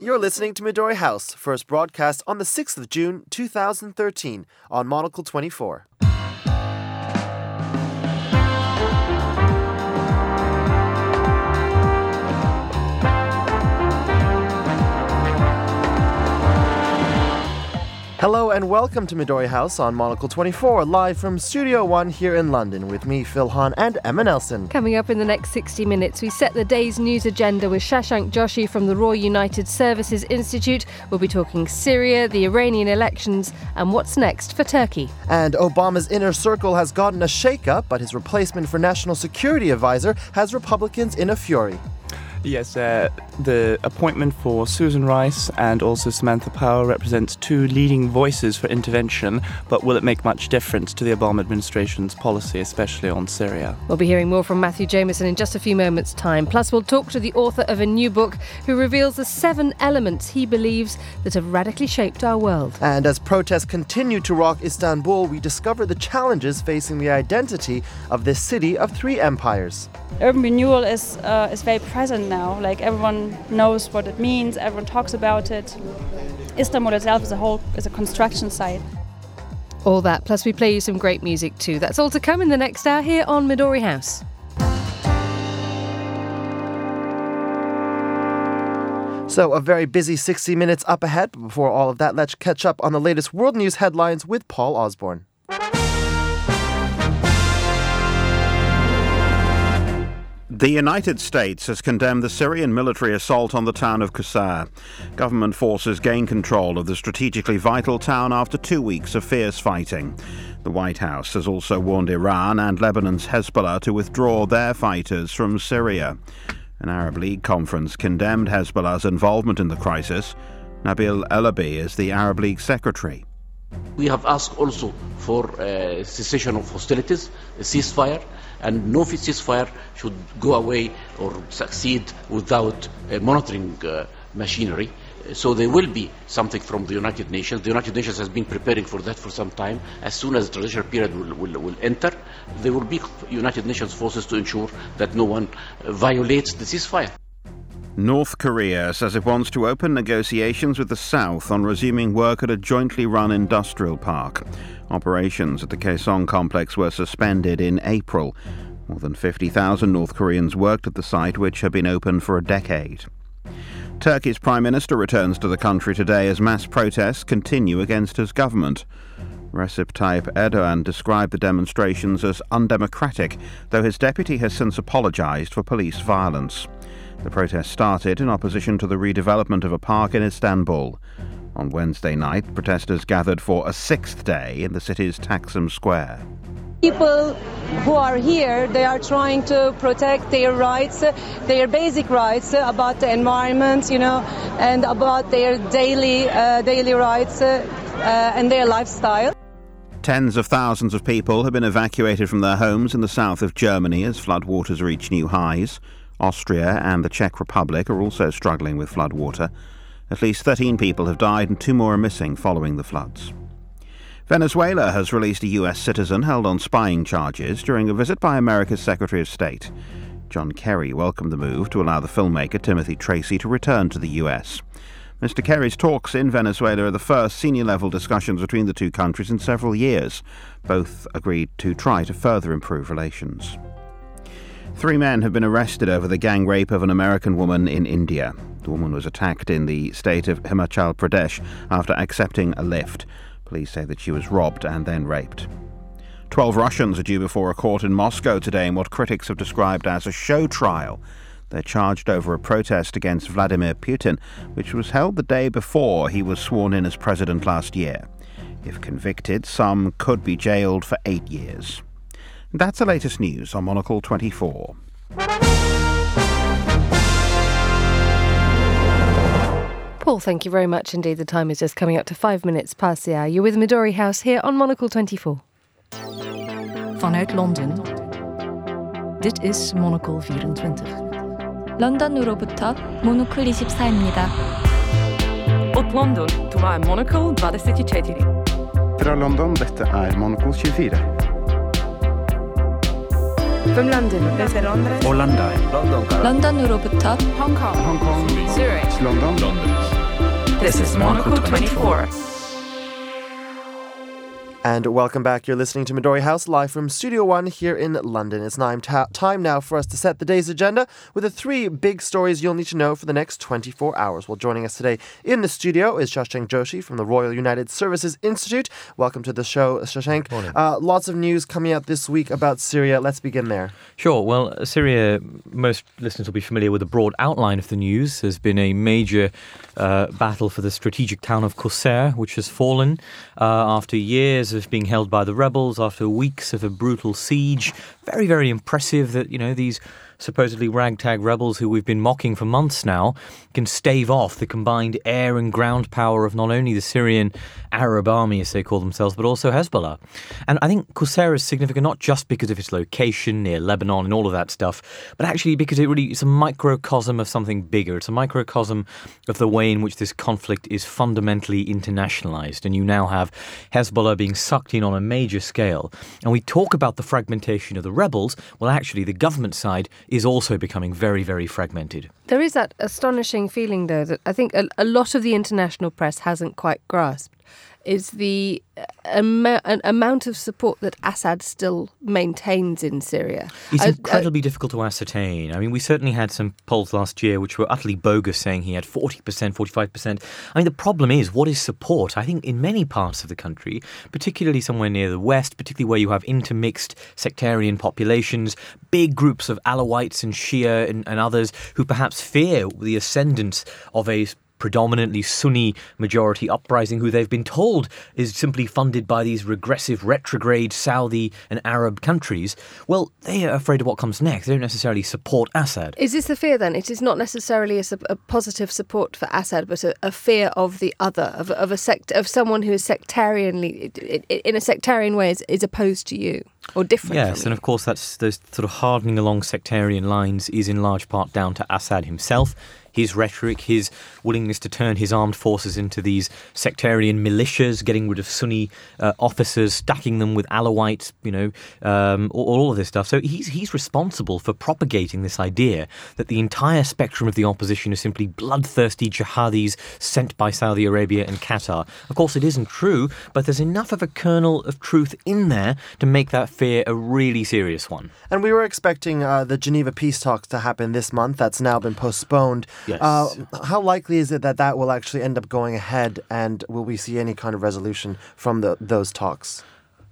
You're listening to Midori House, first broadcast on the 6th of June, 2013, on Monocle 24. Hello and welcome to Midori House on Monocle 24, live from Studio One here in London with me, Phil Hahn, and Emma Nelson. Coming up in the next 60 minutes, we set the day's news agenda with Shashank Joshi from the Royal United Services Institute. We'll be talking Syria, the Iranian elections, and what's next for Turkey. And Obama's inner circle has gotten a shake-up, but his replacement for National Security Advisor has Republicans in a fury. Yes, the appointment for Susan Rice and also Samantha Power represents two leading voices for intervention, but will it make much difference to the Obama administration's policy, especially on Syria? We'll be hearing more from Matthew Jameson in just a few moments' time. Plus, we'll talk to the author of a new book who reveals the 7 elements he believes that have radically shaped our world. And as protests continue to rock Istanbul, we discover the challenges facing the identity of this city of 3 empires. Urban renewal is very present now. Like, everyone knows what it means, everyone talks about it. Istanbul itself is a construction site. All that, plus we play you some great music too. That's all to come in the next hour here on Midori House. So a very busy 60 minutes up ahead, but before all of that, let's catch up on the latest world news headlines with Paul Osborne. The United States has condemned the Syrian military assault on the town of Qusayr. Government forces gained control of the strategically vital town after 2 weeks of fierce fighting. The White House has also warned Iran and Lebanon's Hezbollah to withdraw their fighters from Syria. An Arab League conference condemned Hezbollah's involvement in the crisis. Nabil Elabi is the Arab League secretary. We have asked also for a cessation of hostilities, a ceasefire, and no ceasefire should go away or succeed without monitoring machinery. So there will be something from the United Nations. The United Nations has been preparing for that for some time. As soon as the transitional period will enter, there will be United Nations forces to ensure that no one violates the ceasefire. North Korea says it wants to open negotiations with the South on resuming work at a jointly run industrial park. Operations at the Kaesong complex were suspended in April. More than 50,000 North Koreans worked at the site, which had been open for a decade. Turkey's Prime Minister returns to the country today as mass protests continue against his government. Recep Tayyip Erdogan described the demonstrations as undemocratic, though his deputy has since apologised for police violence. The protest started in opposition to the redevelopment of a park in Istanbul. On Wednesday night, protesters gathered for a 6th day in the city's Taksim Square. People who are here, they are trying to protect their rights, their basic rights about the environment, and about their daily rights and their lifestyle. Tens of thousands of people have been evacuated from their homes in the south of Germany as floodwaters reach new highs. Austria and the Czech Republic are also struggling with floodwater. At least 13 people have died and 2 more are missing following the floods. Venezuela has released a US citizen held on spying charges during a visit by America's Secretary of State. John Kerry welcomed the move to allow the filmmaker Timothy Tracy to return to the US. Mr. Kerry's talks in Venezuela are the first senior-level discussions between the two countries in several years. Both agreed to try to further improve relations. 3 men have been arrested over the gang rape of an American woman in India. The woman was attacked in the state of Himachal Pradesh after accepting a lift. Police say that she was robbed and then raped. 12 Russians are due before a court in Moscow today in what critics have described as a show trial. They're charged over a protest against Vladimir Putin, which was held the day before he was sworn in as president last year. If convicted, some could be jailed for 8 years. That's the latest news on Monocle 24. Paul, thank you very much indeed. The time is just coming up to 5 minutes past the hour. You're with Midori House here on Monocle 24. Vanuit Londen. Dit is Monocle 24. 런던으로부터 모노클 24입니다. Od London, to my Monocle 24. Fra London, dette Monocle 24. From London, desde Londres. Orlando. 런던으로부터 Hong Kong. Hong Kong. Zurich. London. This is Monocle 24. And welcome back. You're listening to Midori House live from Studio One here in London. It's time now for us to set the day's agenda with the 3 big stories you'll need to know for the next 24 hours. Well, joining us today in the studio is Shashank Joshi from the Royal United Services Institute. Welcome to the show, Shashank. Morning. Lots of news coming out this week about Syria. Let's begin there. Sure. Well, Syria, most listeners will be familiar with the broad outline of the news. There's been a major battle for the strategic town of Qusair, which has fallen after years of being held by the rebels, after weeks of a brutal siege. Very, very impressive that, these supposedly ragtag rebels who we've been mocking for months now can stave off the combined air and ground power of not only the Syrian Arab army, as they call themselves, but also Hezbollah. And I think Qusair is significant not just because of its location near Lebanon and all of that stuff, but actually because it's a microcosm of something bigger. It's a microcosm of the way in which this conflict is fundamentally internationalized. And you now have Hezbollah being sucked in on a major scale. And we talk about the fragmentation of the rebels. Well, actually, the government side is also becoming very, very fragmented. There is that astonishing feeling, though, that I think a lot of the international press hasn't quite grasped, is the amount of support that Assad still maintains in Syria. It's incredibly difficult to ascertain. I mean, we certainly had some polls last year which were utterly bogus, saying he had 40%, 45%. I mean, the problem is, what is support? I think in many parts of the country, particularly somewhere near the west, particularly where you have intermixed sectarian populations, big groups of Alawites and Shia and others who perhaps fear the ascendance of a predominantly Sunni majority uprising who they've been told is simply funded by these regressive, retrograde Saudi and Arab countries. Well, they are afraid of what comes next. They don't necessarily support Assad. Is this the fear then? It is not necessarily a positive support for Assad, but a fear of the other, of someone who is sectarianly, in a sectarian way, is opposed to you or different from you. And of course those sort of hardening along sectarian lines is in large part down to Assad himself. His rhetoric, his willingness to turn his armed forces into these sectarian militias, getting rid of Sunni officers, stacking them with Alawites, all of this stuff. So he's responsible for propagating this idea that the entire spectrum of the opposition is simply bloodthirsty jihadis sent by Saudi Arabia and Qatar. Of course, it isn't true, but there's enough of a kernel of truth in there to make that fear a really serious one. And we were expecting the Geneva peace talks to happen this month. That's now been postponed. Yes. How likely is it that will actually end up going ahead, and will we see any kind of resolution from those talks?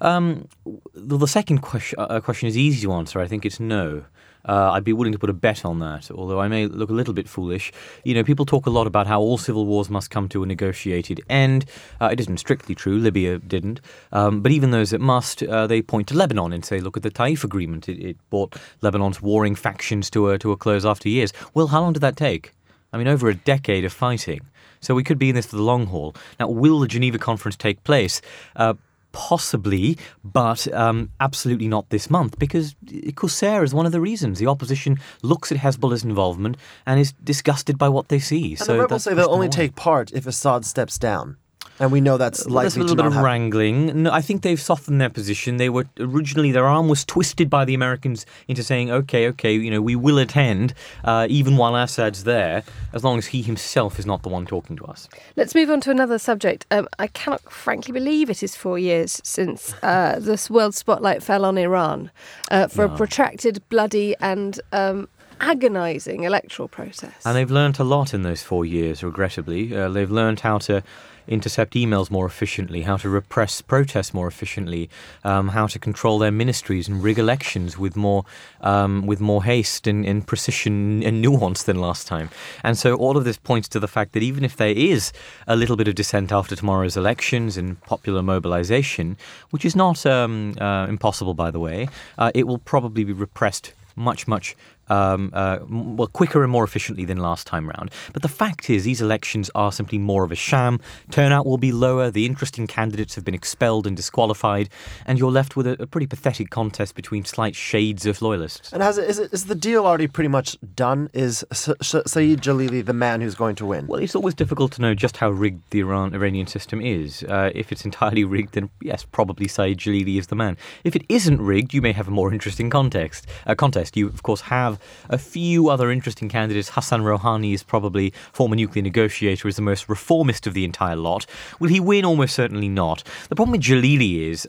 The second question is easy to answer. I think it's no. I'd be willing to put a bet on that, although I may look a little bit foolish. People talk a lot about how all civil wars must come to a negotiated end. It isn't strictly true. Libya didn't. But even those that must, they point to Lebanon and say, look at the Taif Agreement. It brought Lebanon's warring factions to a close after years. Well, how long did that take? I mean, over a decade of fighting. So we could be in this for the long haul. Now, will the Geneva conference take place? Possibly, but absolutely not this month, because Qusair is one of the reasons. The opposition looks at Hezbollah's involvement and is disgusted by what they see. And the rebels say they'll only take part if Assad steps down. And we know that's likely to not happen. There's a little bit of wrangling. No, I think they've softened their position. They were originally, their arm was twisted by the Americans into saying, okay, we will attend, even while Assad's there, as long as he himself is not the one talking to us. Let's move on to another subject. I cannot frankly believe it is 4 years since this world spotlight fell on Iran for a protracted, bloody and agonising electoral process. And they've learnt a lot in those 4 years, regrettably. They've learnt how to intercept emails more efficiently, how to repress protests more efficiently, how to control their ministries and rig elections with more haste and precision and nuance than last time. And so all of this points to the fact that even if there is a little bit of dissent after tomorrow's elections and popular mobilization, which is not impossible, by the way, it will probably be repressed much quicker and more efficiently than last time round. But the fact is, these elections are simply more of a sham. Turnout will be lower. The interesting candidates have been expelled and disqualified, and you're left with a pretty pathetic contest between slight shades of loyalists. And is the deal already pretty much done? Is Saeed Jalili the man who's going to win? Well, it's always difficult to know just how rigged the Iranian system is. If it's entirely rigged, then yes, probably Saeed Jalili is the man. If it isn't rigged, you may have a more interesting contest. You, of course, have a few other interesting candidates. Hassan Rouhani is probably, former nuclear negotiator, is the most reformist of the entire lot. Will he win? Almost certainly not. The problem with Jalili is,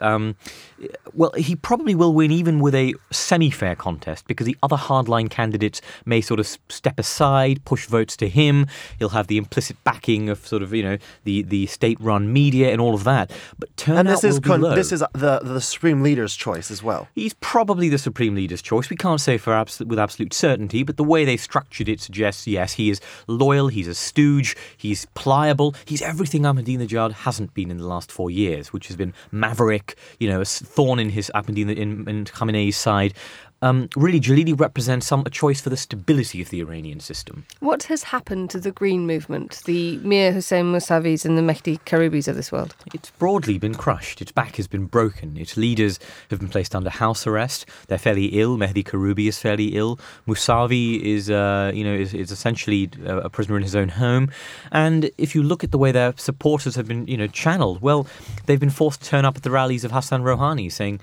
he probably will win even with a semi-fair contest, because the other hardline candidates may sort of step aside, push votes to him. He'll have the implicit backing of sort of, the state-run media and all of that. But turnout will be low. This is the Supreme Leader's choice as well. He's probably the Supreme Leader's choice. We can't say with absolute certainty, but the way they structured it suggests, yes, he is loyal, he's a stooge, he's pliable, he's everything Ahmadinejad hasn't been in the last 4 years, which has been maverick, a thorn in his in Khamenei's side. Really, Jalili represents a choice for the stability of the Iranian system. What has happened to the Green movement, the Mir Hossein Mousavis and the Mehdi Karoubis of this world? It's broadly been crushed. Its back has been broken. Its leaders have been placed under house arrest. They're fairly ill. Mehdi Karoubi is fairly ill. Mousavi is essentially a prisoner in his own home. And if you look at the way their supporters have been, channeled, well, they've been forced to turn up at the rallies of Hassan Rouhani saying,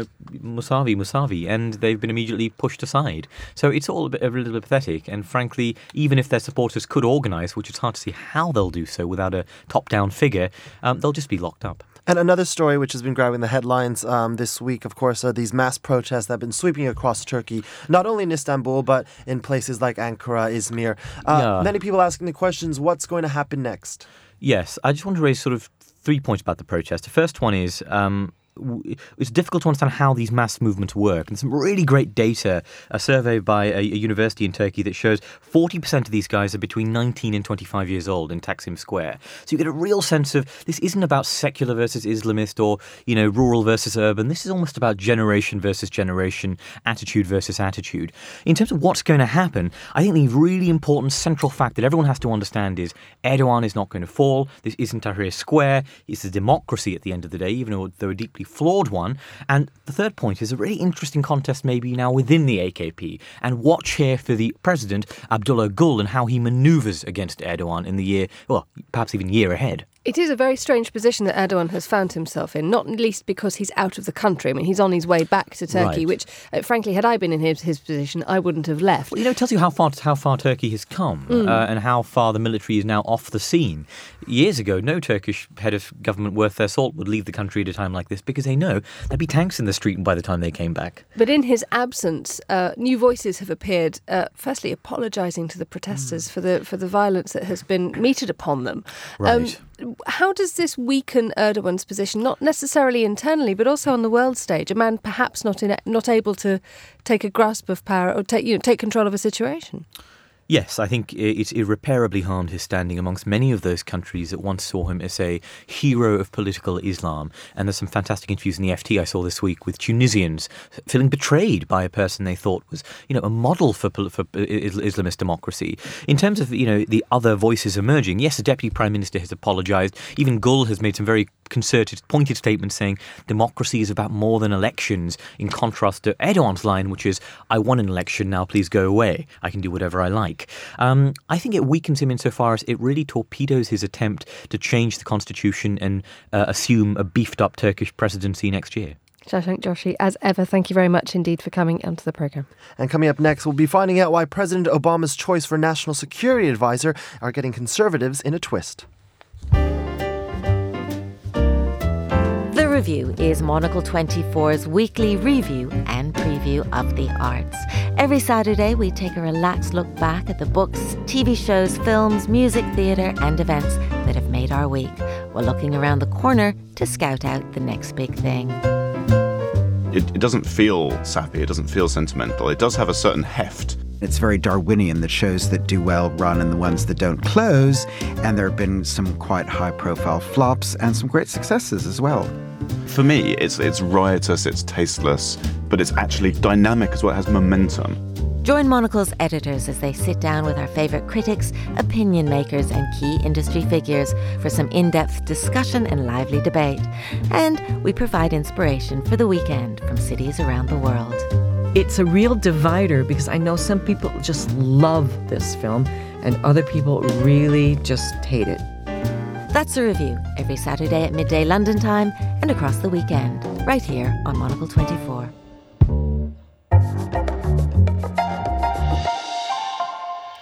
Mousavi, and they've been immediately pushed aside. So it's all a little bit pathetic, and frankly, even if their supporters could organise, which it's hard to see how they'll do so without a top-down figure, they'll just be locked up. And another story which has been grabbing the headlines this week, of course, are these mass protests that have been sweeping across Turkey, not only in Istanbul, but in places like Ankara, Izmir. Many people asking the questions, what's going to happen next? Yes, I just want to raise sort of 3 points about the protest. The first one is it's difficult to understand how these mass movements work. And some really great data, a survey by a university in Turkey that shows 40% of these guys are between 19 and 25 years old in Taksim Square. So you get a real sense of this isn't about secular versus Islamist or, rural versus urban. This is almost about generation versus generation, attitude versus attitude. In terms of what's going to happen, I think the really important central fact that everyone has to understand is Erdogan is not going to fall. This isn't Tahrir Square. It's a democracy at the end of the day, even though a deeply flawed one. And the third point is a really interesting contest maybe now within the AKP, and watch here for the president, Abdullah Gül, and how he manoeuvres against Erdogan in the year, perhaps even year ahead. It is a very strange position that Erdogan has found himself in, not least because he's out of the country. I mean, he's on his way back to Turkey, which, frankly, had I been in his position, I wouldn't have left. Well, it tells you how far Turkey has come and how far the military is now off the scene. Years ago, no Turkish head of government worth their salt would leave the country at a time like this because they know there'd be tanks in the street by the time they came back. But in his absence, new voices have appeared, firstly apologising to the protesters for the violence that has been meted upon them. Right. How does this weaken Erdogan's position, not necessarily internally, but also on the world stage? A man perhaps not able to take a grasp of power or take control of a situation. Yes, I think it's irreparably harmed his standing amongst many of those countries that once saw him as a hero of political Islam. And there's some fantastic interviews in the FT I saw this week with Tunisians feeling betrayed by a person they thought was, a model for Islamist democracy. In terms of, the other voices emerging, yes, the Deputy Prime Minister has apologised. Even Gül has made some very concerted, pointed statements saying democracy is about more than elections, in contrast to Erdogan's line, which is, I won an election, now please go away. I can do whatever I like. I think it weakens him insofar as it really torpedoes his attempt to change the constitution and assume a beefed-up Turkish presidency next year. Shashank Joshi, as ever, thank you very much indeed for coming onto the programme. And coming up next, we'll be finding out why President Obama's choice for National Security Advisor are getting conservatives in a twist. The Review is Monocle 24's weekly review and preview of the arts. Every Saturday, we take a relaxed look back at the books, TV shows, films, music, theatre and events that have made our week, while looking around the corner to scout out the next big thing. It doesn't feel sappy, it doesn't feel sentimental. It does have a certain heft. It's very Darwinian, the shows that do well run and the ones that don't close. And there have been some quite high-profile flops and some great successes as well. For me, it's riotous, it's tasteless, but it's actually dynamic as well. It has momentum. Join Monocle's editors as they sit down with our favourite critics, opinion makers and key industry figures for some in-depth discussion and lively debate. And we provide inspiration for the weekend from cities around the world. It's a real divider because I know some people just love this film and other people really just hate it. That's The Review, every Saturday at midday London time and across the weekend, right here on Monocle 24.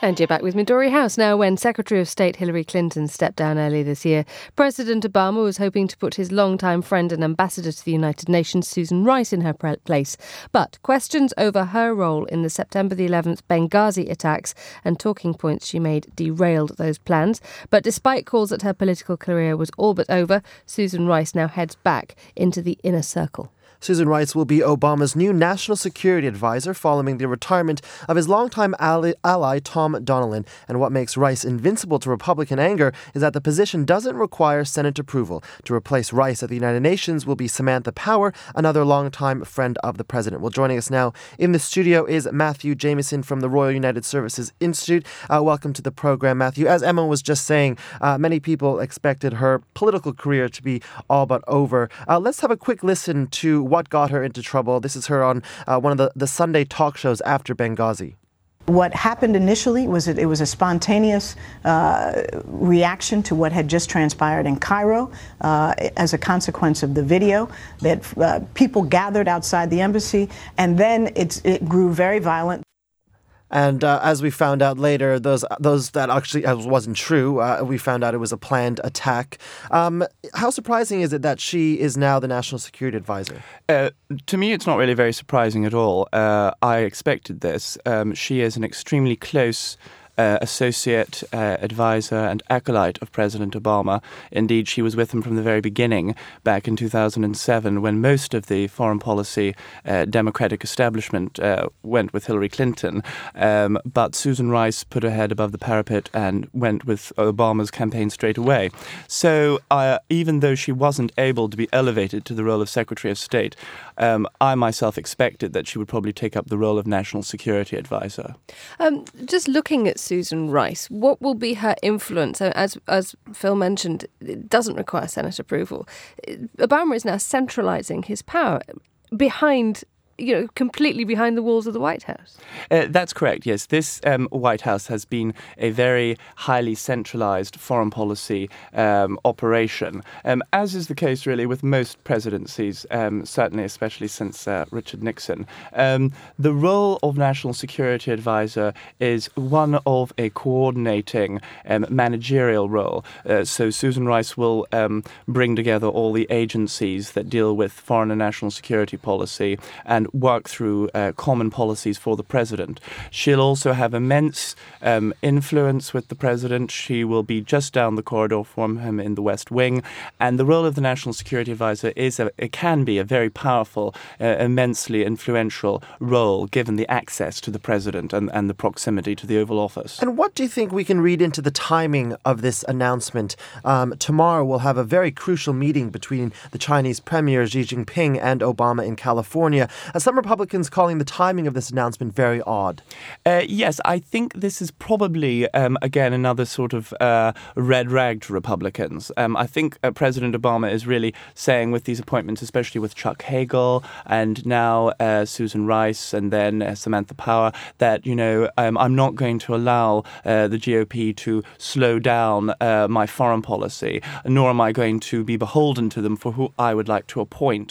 And you're back with Midori House. Now, when Secretary of State Hillary Clinton stepped down earlier this year, President Obama was hoping to put his longtime friend and ambassador to the United Nations, Susan Rice, in her place. But questions over her role in the September the 11th Benghazi attacks and talking points she made derailed those plans. But despite calls that her political career was all but over, Susan Rice now heads back into the inner circle. Susan Rice will be Obama's new national security advisor following the retirement of his longtime ally Tom Donilon. And what makes Rice invincible to Republican anger is that the position doesn't require Senate approval. To replace Rice at the United Nations will be Samantha Power, another longtime friend of the president. Well, joining us now in the studio is Matthew Jameson from the Royal United Services Institute. Welcome to the program, Matthew. As Emma was just saying, many people expected her political career to be all but over. Let's have a quick listen to what got her into trouble. This is her on one of the Sunday talk shows after Benghazi. What happened initially was it was a spontaneous reaction to what had just transpired in Cairo as a consequence of the video that people gathered outside the embassy, and then it grew very violent. And as we found out later, those that actually wasn't true. We found out it was a planned attack. How surprising is it that she is now the National Security Advisor? To me, it's not really very surprising at all. I expected this. She is an extremely close associate, advisor and acolyte of President Obama. Indeed, she was with him from the very beginning, back in 2007, when most of the foreign policy Democratic establishment went with Hillary Clinton. But Susan Rice put her head above the parapet and went with Obama's campaign straight away. So even though she wasn't able to be elevated to the role of Secretary of State, I myself expected that she would probably take up the role of National Security Advisor. Just looking at Susan Rice, what will be her influence? As Phil mentioned, it doesn't require Senate approval. Obama is now centralising his power behind, completely behind the walls of the White House. That's correct, yes. This White House has been a very highly centralised foreign policy operation, as is the case really with most presidencies, certainly especially since Richard Nixon. The role of National Security Advisor is one of a coordinating managerial role. So Susan Rice will bring together all the agencies that deal with foreign and national security policy and work through common policies for the president. She'll also have immense influence with the president. She will be just down the corridor from him in the West Wing. And the role of the National Security Advisor it can be a very powerful, immensely influential role, given the access to the president and the proximity to the Oval Office. And what do you think we can read into the timing of this announcement? Tomorrow we'll have a very crucial meeting between the Chinese Premier Xi Jinping and Obama in California. Some Republicans calling the timing of this announcement very odd. Yes, I think this is probably, again, another sort of red rag to Republicans. I think President Obama is really saying with these appointments, especially with Chuck Hagel and now Susan Rice and then Samantha Power, that, I'm not going to allow the GOP to slow down my foreign policy, nor am I going to be beholden to them for who I would like to appoint.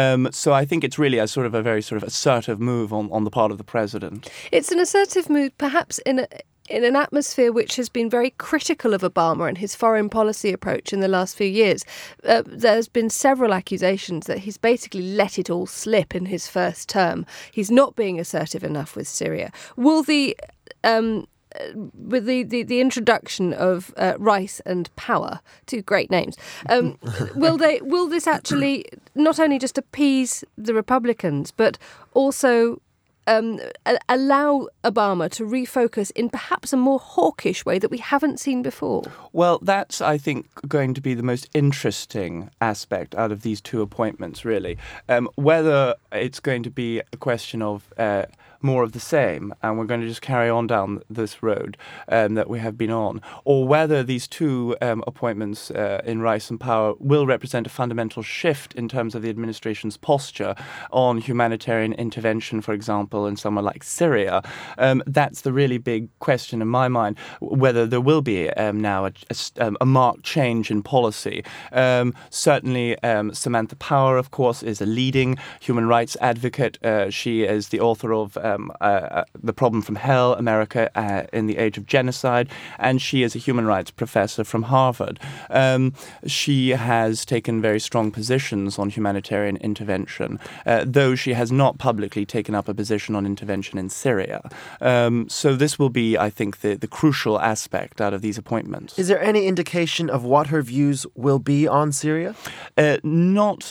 So I think it's really a sort of a very sort of assertive move on the part of the president. It's an assertive move, perhaps in an atmosphere which has been very critical of Obama and his foreign policy approach in the last few years. There's been several accusations that he's basically let it all slip in his first term. He's not being assertive enough with Syria. Will with the introduction of Rice and Power, two great names, will this actually not only just appease the Republicans, but also allow Obama to refocus in perhaps a more hawkish way that we haven't seen before? Well, that's, I think, going to be the most interesting aspect out of these two appointments, really. Whether it's going to be a question of more of the same, and we're going to just carry on down this road that we have been on, or whether these two appointments in Rice and Power will represent a fundamental shift in terms of the administration's posture on humanitarian intervention, for example, in somewhere like Syria. That's the really big question in my mind, whether there will be now a marked change in policy. Certainly, Samantha Power, of course, is a leading human rights advocate. She is the author of The Problem from Hell, America in the Age of Genocide, and she is a human rights professor from Harvard. She has taken very strong positions on humanitarian intervention, though she has not publicly taken up a position on intervention in Syria. So this will be, I think, the crucial aspect out of these appointments. Is there any indication of what her views will be on Syria? Not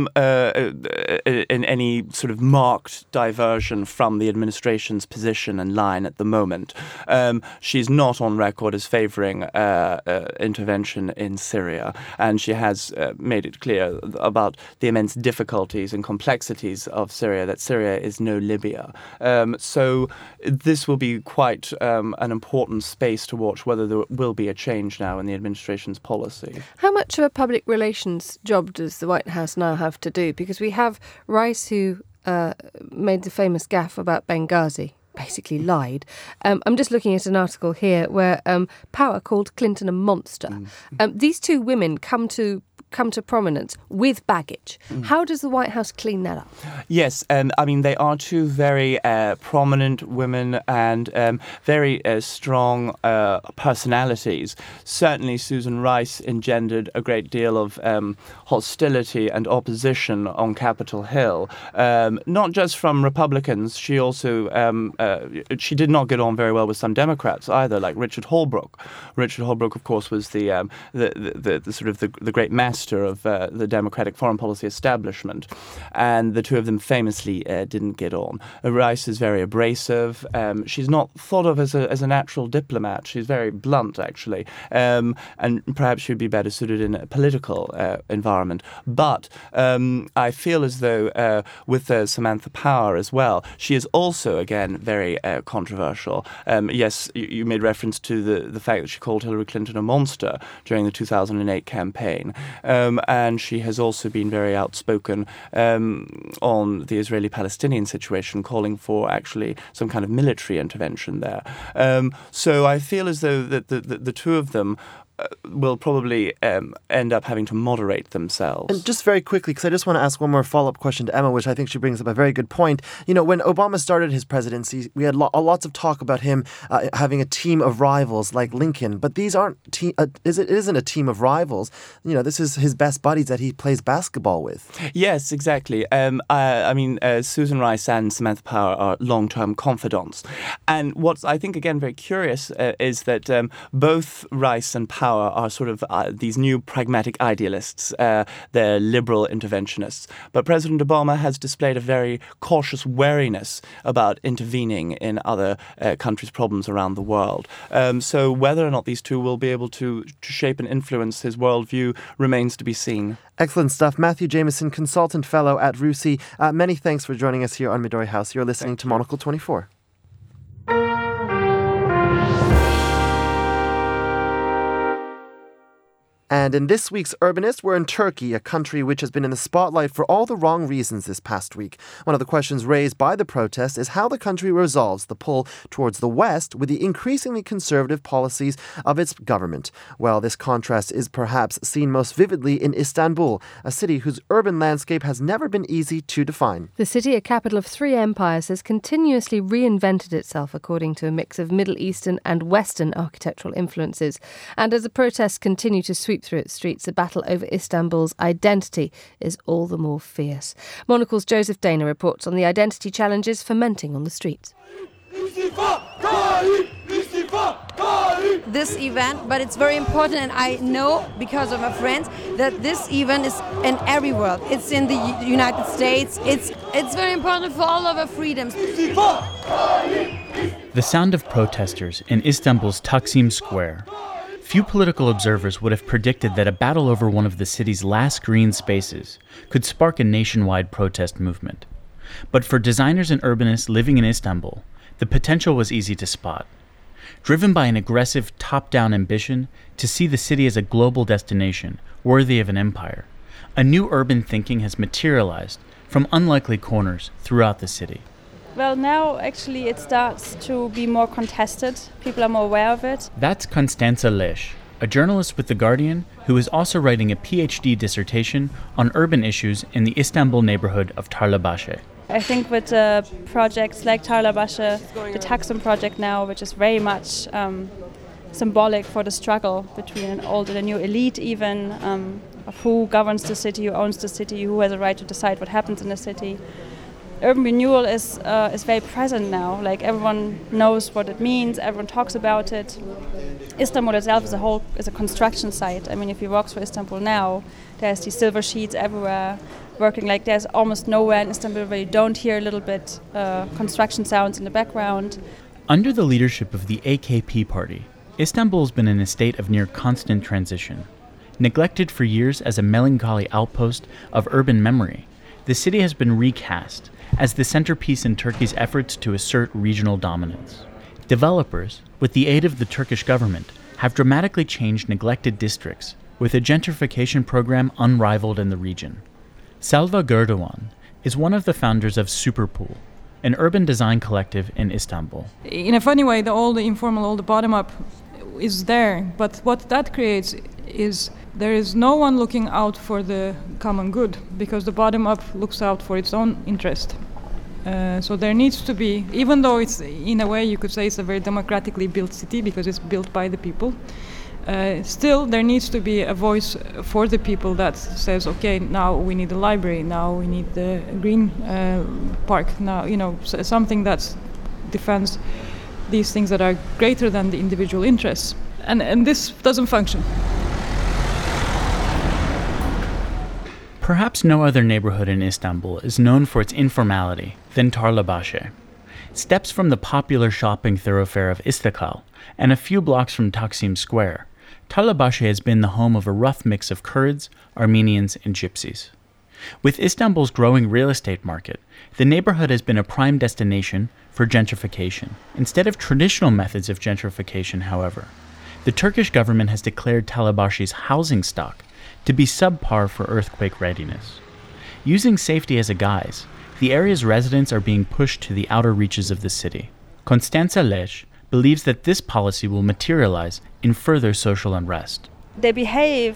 in any sort of marked diversion from the administration's position and line at the moment. She's not on record as favouring intervention in Syria, and she has made it clear about the immense difficulties and complexities of Syria, that Syria is no Libya. So this will be quite an important space to watch whether there will be a change now in the administration's policy. How much of a public relations job does the White House now have to do? Because we have Rice, who made the famous gaffe about Benghazi, basically lied. I'm just looking at an article here where Power called Clinton a monster. These two women come to prominence with baggage. How does the White House clean that up? Yes, I mean, they are two very prominent women and very strong personalities. Certainly, Susan Rice engendered a great deal of hostility and opposition on Capitol Hill, not just from Republicans. She also she did not get on very well with some Democrats either, like Richard Holbrooke. Richard Holbrooke, of course, was the sort of the great master of the Democratic foreign policy establishment, and the two of them famously didn't get on. Rice is very abrasive. She's not thought of as a natural diplomat. She's very blunt, actually, and perhaps she'd be better suited in a political environment. But I feel as though with Samantha Power as well, she is also, again, very controversial. Yes, you made reference to the fact that she called Hillary Clinton a monster during the 2008 campaign. And she has also been very outspoken on the Israeli-Palestinian situation, calling for actually some kind of military intervention there. So I feel as though that the two of them will probably end up having to moderate themselves. And just very quickly, because I just want to ask one more follow-up question to Emma, which I think she brings up a very good point. You know, when Obama started his presidency, we had lots of talk about him having a team of rivals like Lincoln, but these aren't it isn't a team of rivals. You know, this is his best buddies that he plays basketball with. Yes, exactly. I mean, Susan Rice and Samantha Power are long-term confidants. And what's, I think, again, very curious is that both Rice and Power are sort of these new pragmatic idealists. They're liberal interventionists. But President Obama has displayed a very cautious wariness about intervening in other countries' problems around the world. So whether or not these two will be able to shape and influence his worldview remains to be seen. Excellent stuff. Matthew Jameson, Consultant Fellow at RUSI. Many thanks for joining us here on Midori House. You're listening to Monocle 24. And in this week's Urbanist, we're in Turkey, a country which has been in the spotlight for all the wrong reasons this past week. One of the questions raised by the protest is how the country resolves the pull towards the West with the increasingly conservative policies of its government. Well, this contrast is perhaps seen most vividly in Istanbul, a city whose urban landscape has never been easy to define. The city, a capital of three empires, has continuously reinvented itself according to a mix of Middle Eastern and Western architectural influences. And as the protests continue to sweep through its streets, the battle over Istanbul's identity is all the more fierce. Monocle's Joseph Dana reports on the identity challenges fermenting on the streets. This event, but it's very important, and I know because of my friends that this event is in every world. It's in the United States. It's very important for all of our freedoms. The sound of protesters in Istanbul's Taksim Square. Few political observers would have predicted that a battle over one of the city's last green spaces could spark a nationwide protest movement. But for designers and urbanists living in Istanbul, the potential was easy to spot. Driven by an aggressive top-down ambition to see the city as a global destination worthy of an empire, a new urban thinking has materialized from unlikely corners throughout the city. Well, now actually it starts to be more contested. People are more aware of it. That's Constanza Lesch, a journalist with The Guardian who is also writing a PhD dissertation on urban issues in the Istanbul neighborhood of Tarlabaşı. I think with projects like Tarlabaşı, the Taksim project now, which is very much symbolic for the struggle between an old and a new elite even, of who governs the city, who owns the city, who has a right to decide what happens in the city. Urban renewal is very present now. Like everyone knows what it means, everyone talks about it. Istanbul itself is a construction site. I mean, if you walk through Istanbul now, there's these silver sheets everywhere working. Like there's almost nowhere in Istanbul where you don't hear a little bit construction sounds in the background. Under the leadership of the AKP party, Istanbul has been in a state of near constant transition. Neglected for years as a melancholy outpost of urban memory, the city has been recast as the centerpiece in Turkey's efforts to assert regional dominance. Developers, with the aid of the Turkish government, have dramatically changed neglected districts with a gentrification program unrivaled in the region. Selva Gurdoğan is one of the founders of Superpool, an urban design collective in Istanbul. In a funny way, all the bottom-up is there, but what that creates is there is no one looking out for the common good, because the bottom-up looks out for its own interest. So there needs to be, even though it's, in a way, you could say it's a very democratically built city because it's built by the people, still there needs to be a voice for the people that says, okay, now we need a library, now we need the green park, now, something that defends these things that are greater than the individual interests. And this doesn't function. Perhaps no other neighborhood in Istanbul is known for its informality than Tarlabaşı. Steps from the popular shopping thoroughfare of Istiklal and a few blocks from Taksim Square, Tarlabaşı has been the home of a rough mix of Kurds, Armenians, and Gypsies. With Istanbul's growing real estate market, the neighborhood has been a prime destination for gentrification. Instead of traditional methods of gentrification, however, the Turkish government has declared Tarlabaşı's housing stock to be subpar for earthquake readiness. Using safety as a guise, the area's residents are being pushed to the outer reaches of the city. Constanța Lej believes that this policy will materialize in further social unrest. They behave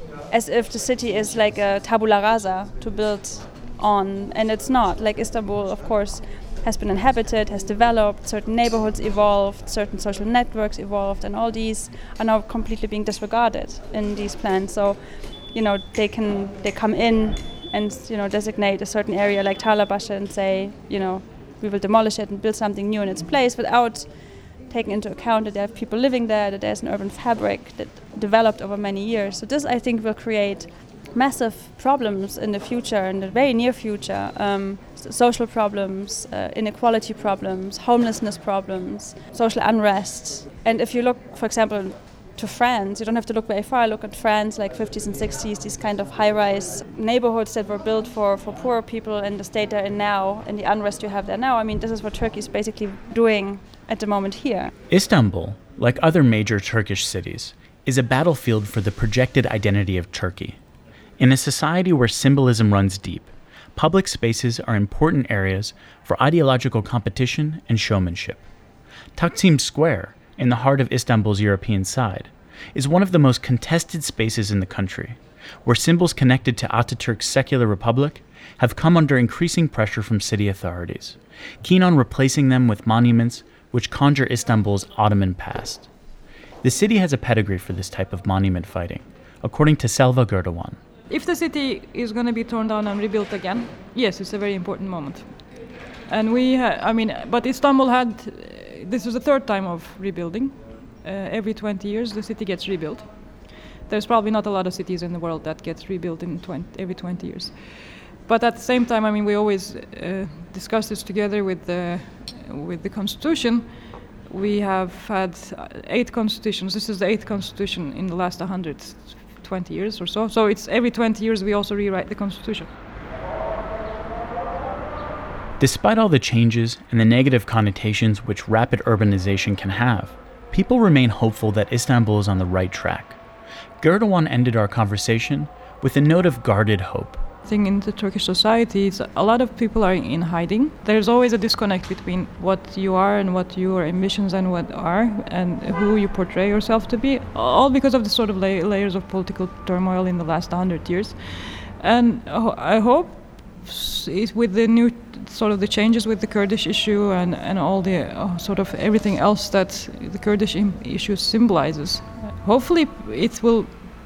as if the city is like a tabula rasa to build on, and it's not. Like Istanbul, of course, has been inhabited, has developed, certain neighborhoods evolved, certain social networks evolved, and all these are now completely being disregarded in these plans. So, they come in and, designate a certain area like Tarlabaşı and say, we will demolish it and build something new in its place without taking into account that there are people living there, that there's an urban fabric that developed over many years. So this, I think, will create massive problems in the future, in the very near future. Social problems, inequality problems, homelessness problems, social unrest. And if you look, for example, to France, you don't have to look very far. Look at France, like 50s and 60s, these kind of high-rise neighborhoods that were built for poorer people and the state they're in now, and the unrest you have there now. I mean, this is what Turkey is basically doing at the moment here. Istanbul, like other major Turkish cities, is a battlefield for the projected identity of Turkey. In a society where symbolism runs deep, public spaces are important areas for ideological competition and showmanship. Taksim Square, in the heart of Istanbul's European side, is one of the most contested spaces in the country, where symbols connected to Ataturk's secular republic have come under increasing pressure from city authorities, keen on replacing them with monuments which conjure Istanbul's Ottoman past. The city has a pedigree for this type of monument fighting, according to Selva Gurdoğan. If the city is going to be torn down and rebuilt again, yes, it's a very important moment. And but Istanbul this was the third time of rebuilding. Every 20 years the city gets rebuilt. There's probably not a lot of cities in the world that gets rebuilt every 20 years. But at the same time, we always discuss this together with the Constitution. We have had 8 constitutions. This is the 8th constitution in the last 120 years or so. So it's every 20 years we also rewrite the Constitution. Despite all the changes and the negative connotations which rapid urbanization can have, people remain hopeful that Istanbul is on the right track. Gurdoğan ended our conversation with a note of guarded hope. Thing in the Turkish society is a lot of people are in hiding. There's always a disconnect between what you are and what your ambitions and what are and who you portray yourself to be, all because of the sort of layers of political turmoil in the last 100 years. And I hope with the new sort of the changes with the Kurdish issue and all the sort of everything else that the Kurdish issue symbolizes. Hopefully it will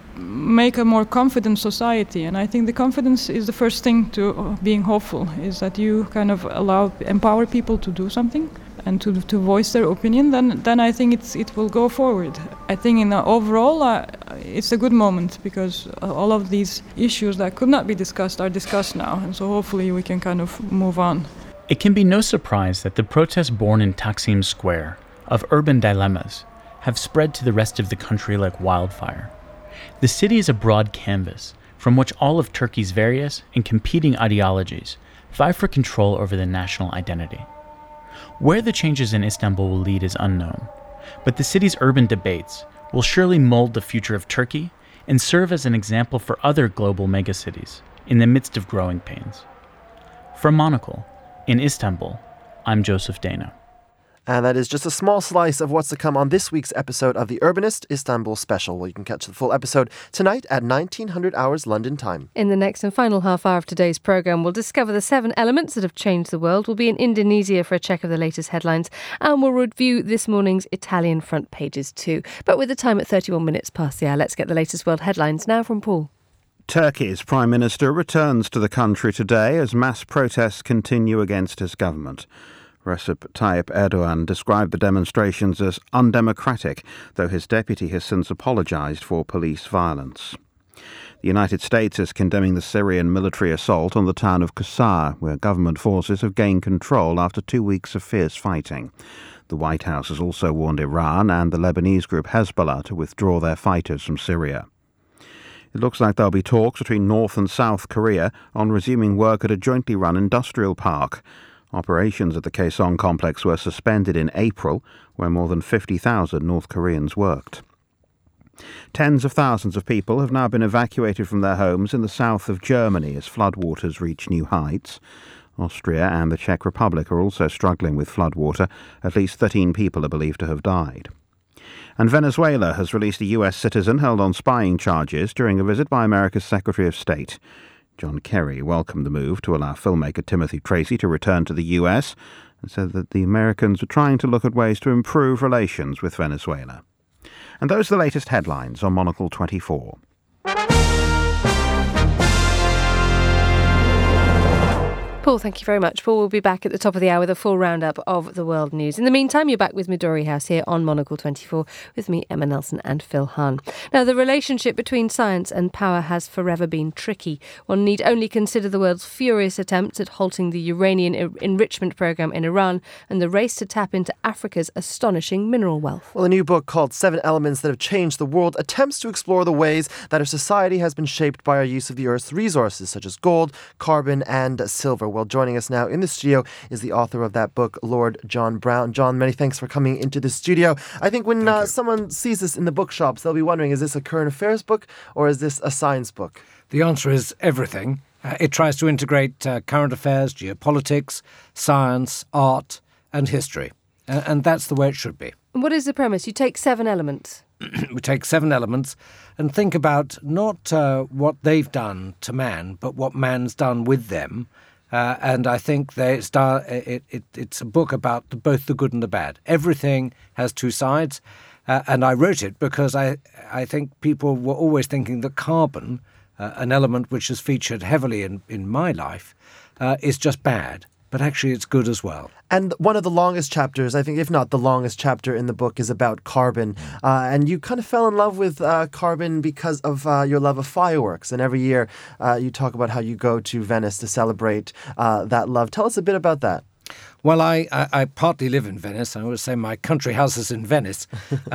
make a more confident society, and I think the confidence is the first thing to being hopeful, is that you kind of empower people to do something and to voice their opinion, then I think it will go forward. I think in the overall it's a good moment, because all of these issues that could not be discussed are discussed now, and so hopefully we can kind of move on. It can be no surprise that the protests born in Taksim Square of urban dilemmas have spread to the rest of the country like wildfire. The city is a broad canvas from which all of Turkey's various and competing ideologies vie for control over the national identity. Where the changes in Istanbul will lead is unknown, but the city's urban debates will surely mold the future of Turkey and serve as an example for other global megacities in the midst of growing pains. From Monocle, in Istanbul, I'm Joseph Dana. And that is just a small slice of what's to come on this week's episode of The Urbanist Istanbul Special, where you can catch the full episode tonight at 1900 hours London time. In the next and final half hour of today's programme, we'll discover the 7 elements that have changed the world. We'll be in Indonesia for a check of the latest headlines, and we'll review this morning's Italian front pages too. But with the time at 31 minutes past the hour, let's get the latest world headlines now from Paul. Turkey's Prime Minister returns to the country today as mass protests continue against his government. Recep Tayyip Erdogan described the demonstrations as undemocratic, though his deputy has since apologised for police violence. The United States is condemning the Syrian military assault on the town of Qusar, where government forces have gained control after 2 weeks of fierce fighting. The White House has also warned Iran and the Lebanese group Hezbollah to withdraw their fighters from Syria. It looks like there'll be talks between North and South Korea on resuming work at a jointly run industrial park. Operations at the Kaesong complex were suspended in April, where more than 50,000 North Koreans worked. Tens of thousands of people have now been evacuated from their homes in the south of Germany as floodwaters reach new heights. Austria and the Czech Republic are also struggling with floodwater. At least 13 people are believed to have died. And Venezuela has released a U.S. citizen held on spying charges during a visit by America's Secretary of State. John Kerry welcomed the move to allow filmmaker Timothy Tracy to return to the U.S. and said that the Americans were trying to look at ways to improve relations with Venezuela. And those are the latest headlines on Monocle 24. Paul, thank you very much. Paul will be back at the top of the hour with a full roundup of the world news. In the meantime, you're back with Midori House here on Monocle 24 with me, Emma Nelson, and Phil Hahn. Now, the relationship between science and power has forever been tricky. One need only consider the world's furious attempts at halting the uranium enrichment program in Iran and the race to tap into Africa's astonishing mineral wealth. Well, a new book called 7 Elements That Have Changed the World attempts to explore the ways that our society has been shaped by our use of the Earth's resources, such as gold, carbon, and silver. Well, joining us now in the studio is the author of that book, Lord John Brown. John, many thanks for coming into the studio. I think when someone sees this in the bookshops, they'll be wondering, is this a current affairs book or is this a science book? The answer is everything. It tries to integrate current affairs, geopolitics, science, art, and history. And that's the way it should be. And what is the premise? You take 7 elements. We take 7 elements and think about not what they've done to man, but what man's done with them. And I think it's a book about both the good and the bad. Everything has 2 sides. And I wrote it because I think people were always thinking that carbon, an element which is featured heavily in my life, is just bad. But actually it's good as well. And one of the longest chapters, I think, if not the longest chapter in the book, is about carbon. And you kind of fell in love with carbon because of your love of fireworks. And every year you talk about how you go to Venice to celebrate that love. Tell us a bit about that. Well, I partly live in Venice. I always say my country house is in Venice.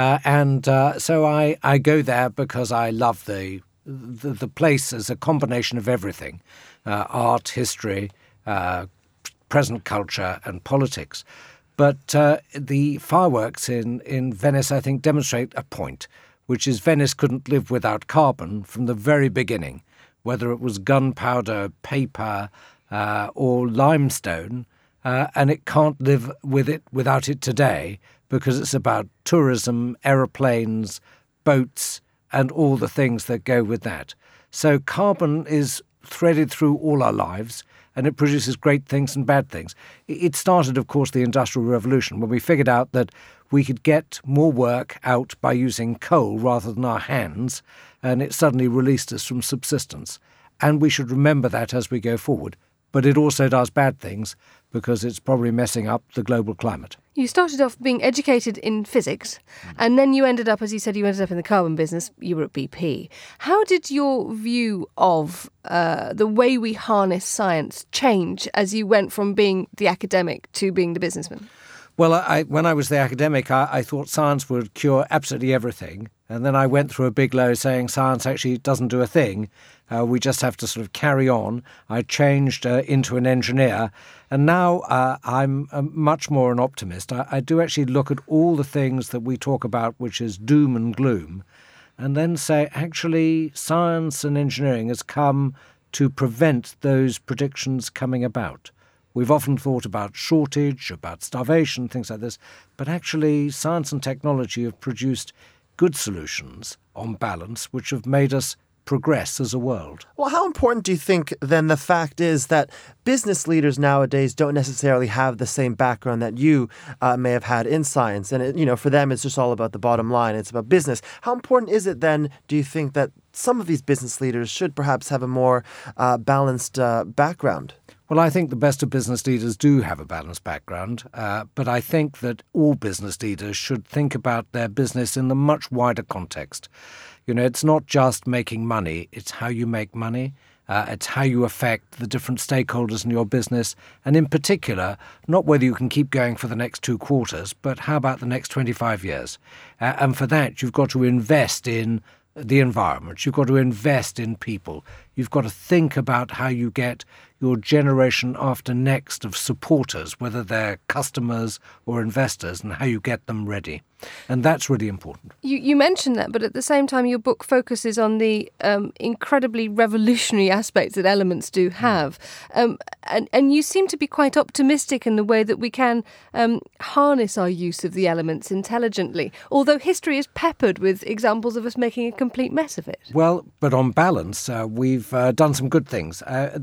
So I go there because I love the place as a combination of everything. Art, history, present culture and politics. But the fireworks in Venice, I think, demonstrate a point, which is Venice couldn't live without carbon from the very beginning, whether it was gunpowder, paper, or limestone, and it can't live without it today because it's about tourism, aeroplanes, boats, and all the things that go with that. So carbon is threaded through all our lives, and it produces great things and bad things. It started, of course, the Industrial Revolution, when we figured out that we could get more work out by using coal rather than our hands, and it suddenly released us from subsistence. And we should remember that as we go forward. But it also does bad things because it's probably messing up the global climate. You started off being educated in physics, and then you ended up, as you said, you ended up in the carbon business. You were at BP. How did your view of the way we harness science change as you went from being the academic to being the businessman? Well, when I was the academic, I thought science would cure absolutely everything. And then I went through a big low saying science actually doesn't do a thing. We just have to sort of carry on. I changed into an engineer. And now I'm much more an optimist. I do actually look at all the things that we talk about, which is doom and gloom, and then say, actually, science and engineering has come to prevent those predictions coming about. We've often thought about shortage, about starvation, things like this, but actually science and technology have produced good solutions on balance, which have made us progress as a world. Well, how important do you think then the fact is that business leaders nowadays don't necessarily have the same background that you may have had in science? And, for them, it's just all about the bottom line. It's about business. How important is it then, do you think, that some of these business leaders should perhaps have a more balanced background? Well, I think the best of business leaders do have a balanced background, but I think that all business leaders should think about their business in the much wider context. It's not just making money, it's how you make money, it's how you affect the different stakeholders in your business, and in particular, not whether you can keep going for the next 2 quarters, but how about the next 25 years? And for that, you've got to invest in the environment, you've got to invest in people, you've got to think about how you get your generation after next of supporters, whether they're customers or investors, and how you get them ready. And that's really important. You mentioned that, but at the same time, your book focuses on the incredibly revolutionary aspects that elements do have. And you seem to be quite optimistic in the way that we can harness our use of the elements intelligently, although history is peppered with examples of us making a complete mess of it. Well, but on balance, we've done some good things.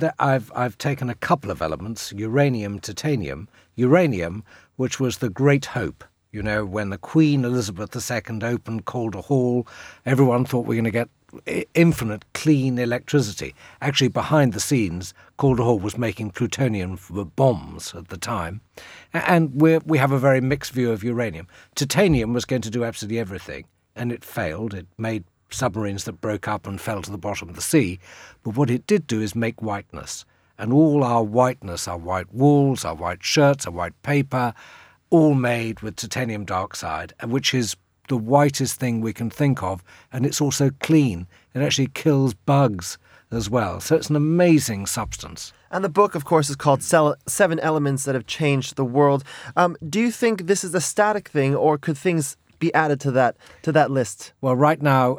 I've taken a couple of elements, uranium, titanium. Uranium, which was the great hope. When the Queen Elizabeth II opened Calder Hall, everyone thought we were going to get infinite clean electricity. Actually, behind the scenes, Calder Hall was making plutonium for bombs at the time. And we have a very mixed view of uranium. Titanium was going to do absolutely everything, and it failed. It made submarines that broke up and fell to the bottom of the sea. But what it did do is make whiteness. And all our whiteness, our white walls, our white shirts, our white paper, all made with titanium dioxide, which is the whitest thing we can think of, and it's also clean. It actually kills bugs as well. So it's an amazing substance. And the book, of course, is called 7 Elements That Have Changed the World. Do you think this is a static thing, or could things be added to that list? Well, right now,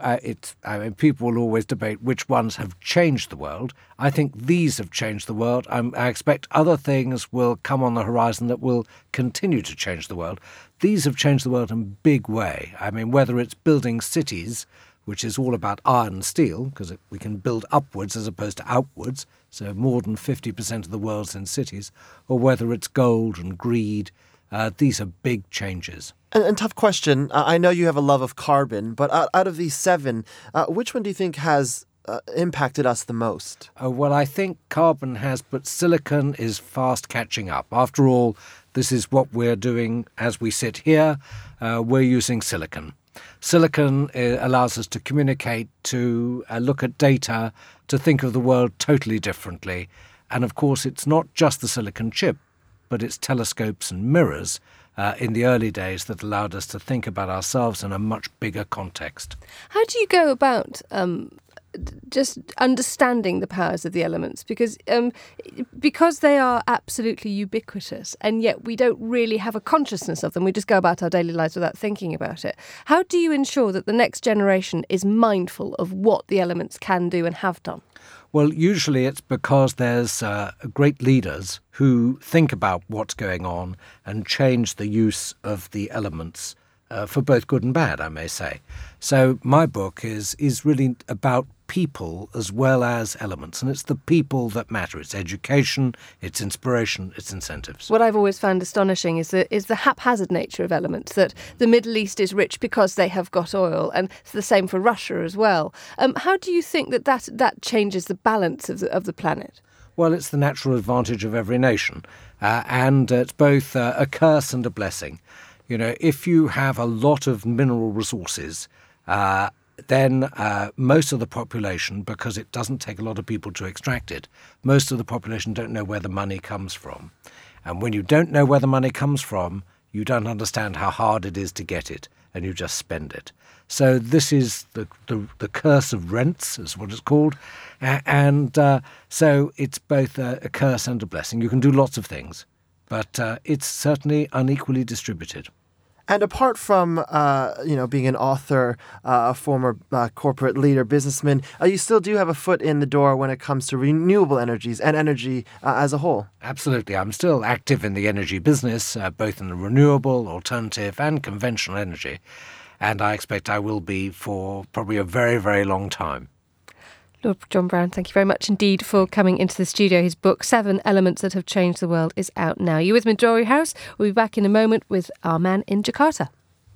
people will always debate which ones have changed the world. I think these have changed the world. I expect other things will come on the horizon that will continue to change the world. These have changed the world in a big way. Whether it's building cities, which is all about iron and steel, because we can build upwards as opposed to outwards, so more than 50% of the world's in cities, or whether it's gold and greed. These are big changes. And tough question. I know you have a love of carbon, but out of these 7, which one do you think has impacted us the most? Well, I think carbon has, but silicon is fast catching up. After all, this is what we're doing as we sit here. We're using silicon. Silicon allows us to communicate, to look at data, to think of the world totally differently. And of course, it's not just the silicon chip, but it's telescopes and mirrors in the early days that allowed us to think about ourselves in a much bigger context. How do you go about just understanding the powers of the elements? Because they are absolutely ubiquitous, and yet we don't really have a consciousness of them. We just go about our daily lives without thinking about it. How do you ensure that the next generation is mindful of what the elements can do and have done? Well, usually it's because there's great leaders who think about what's going on and change the use of the elements for both good and bad, I may say. So my book is really about people as well as elements, and it's the people that matter. It's education, it's inspiration, it's incentives. What I've always found astonishing is the haphazard nature of elements, that the Middle East is rich because they have got oil, and it's the same for Russia as well. How do you think that changes the balance of the planet? Well, it's the natural advantage of every nation, and it's both a curse and a blessing. You know, if you have a lot of mineral resources, then most of the population, because it doesn't take a lot of people to extract it, most of the population don't know where the money comes from. And when you don't know where the money comes from, you don't understand how hard it is to get it, and you just spend it. So this is the curse of rents, is what it's called. And so it's both a curse and a blessing. You can do lots of things, but it's certainly unequally distributed. And apart from, being an author, a former corporate leader, businessman, you still do have a foot in the door when it comes to renewable energies and energy as a whole. Absolutely. I'm still active in the energy business, both in the renewable, alternative and conventional energy. And I expect I will be for probably a very, very long time. Lord John Browne, thank you very much indeed for coming into the studio. His book, 7 Elements That Have Changed the World, is out now. You're with Midori House. We'll be back in a moment with our man in Jakarta.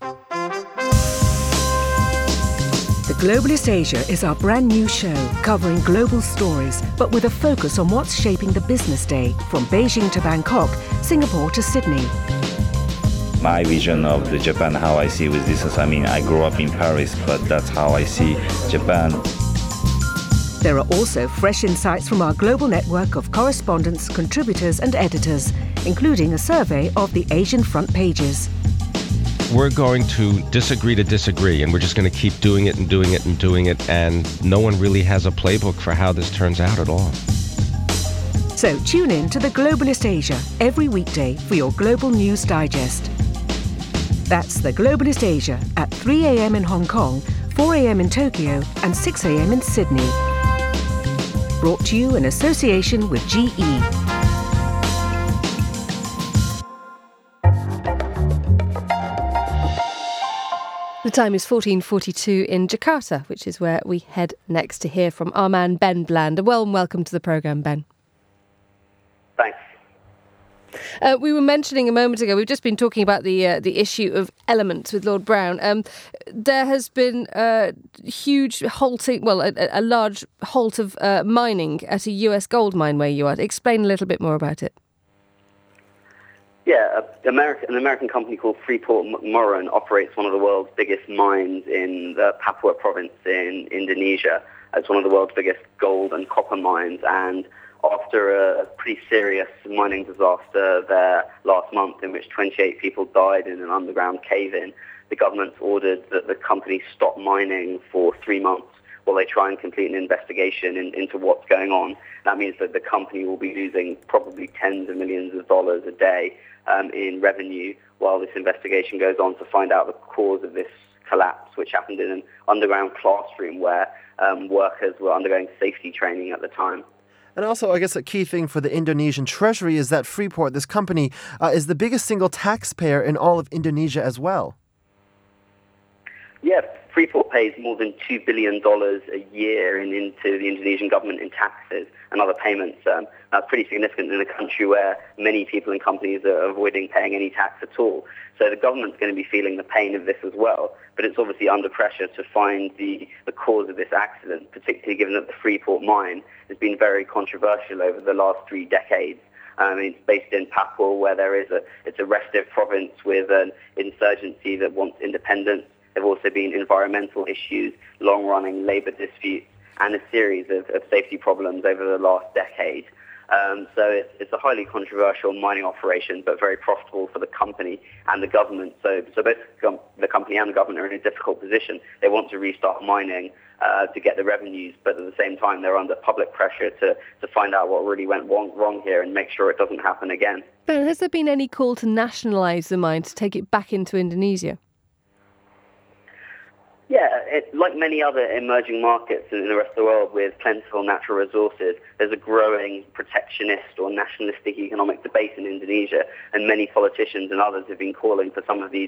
The Globalist Asia is our brand new show covering global stories, but with a focus on what's shaping the business day from Beijing to Bangkok, Singapore to Sydney. My vision of the Japan, how I see with this is, I grew up in Paris, but that's how I see Japan. There are also fresh insights from our global network of correspondents, contributors and editors, including a survey of the Asian front pages. We're going to disagree, and we're just going to keep doing it, and no one really has a playbook for how this turns out at all. So tune in to the Globalist Asia every weekday for your global news digest. That's the Globalist Asia at 3 a.m. in Hong Kong, 4 a.m. in Tokyo and 6 a.m. in Sydney. Brought to you in association with GE. The time is 14:42 in Jakarta, which is where we head next to hear from our man Ben Bland. A warm welcome to the programme, Ben. Thanks. We were mentioning a moment ago, we've just been talking about the issue of elements with Lord Browne. There has been a huge halting, a large halt of mining at a US gold mine where you are. Explain a little bit more about it. Yeah, an American company called Freeport-McMoRan operates one of the world's biggest mines in the Papua province in Indonesia. It's one of the world's biggest gold and copper mines, and after a pretty serious mining disaster there last month in which 28 people died in an underground cave-in, the government ordered that the company stop mining for 3 months while they try and complete an investigation into what's going on. That means that the company will be losing probably tens of millions of dollars a day in revenue while this investigation goes on to find out the cause of this collapse, which happened in an underground classroom where workers were undergoing safety training at the time. And also, I guess a key thing for the Indonesian treasury is that Freeport, this company, is the biggest single taxpayer in all of Indonesia as well. Yeah, Freeport pays more than $2 billion a year into the Indonesian government in taxes and other payments. That's pretty significant in a country where many people and companies are avoiding paying any tax at all. So the government's going to be feeling the pain of this as well. But it's obviously under pressure to find the cause of this accident, particularly given that the Freeport mine has been very controversial over the last 3 decades. It's based in Papua, where it's a restive province with an insurgency that wants independence. There have also been environmental issues, long-running labour disputes, and a series of safety problems over the last decade. So it's a highly controversial mining operation, but very profitable for the company and the government. So both the company and the government are in a difficult position. They want to restart mining to get the revenues, but at the same time they're under public pressure to find out what really went wrong here and make sure it doesn't happen again. Ben, has there been any call to nationalise the mine, to take it back into Indonesia? Yeah, like many other emerging markets in the rest of the world with plentiful natural resources, there's a growing protectionist or nationalistic economic debate in Indonesia, and many politicians and others have been calling for some of these